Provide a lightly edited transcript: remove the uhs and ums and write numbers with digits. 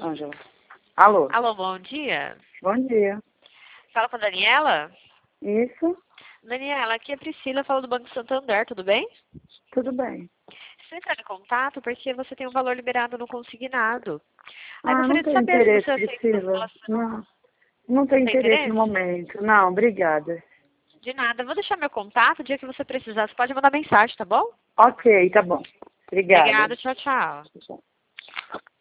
Ângela. Alô? Alô, bom dia. Bom dia. Fala com a Daniela? Isso? Daniela, aqui é a Priscila, fala do Banco Santander, tudo bem? Tudo bem. Você está em contato porque você tem um valor liberado no consignado. Aí Ah, não gostaria de tenho saber se interesse, você aceita essa Priscila. relação. Não tenho Tem interesse no interesse? momento. Não, obrigada. De nada. Vou deixar meu contato, o dia que você precisar, você pode mandar mensagem, tá bom? Ok, tá bom. Obrigada. Obrigada, tchau, tchau.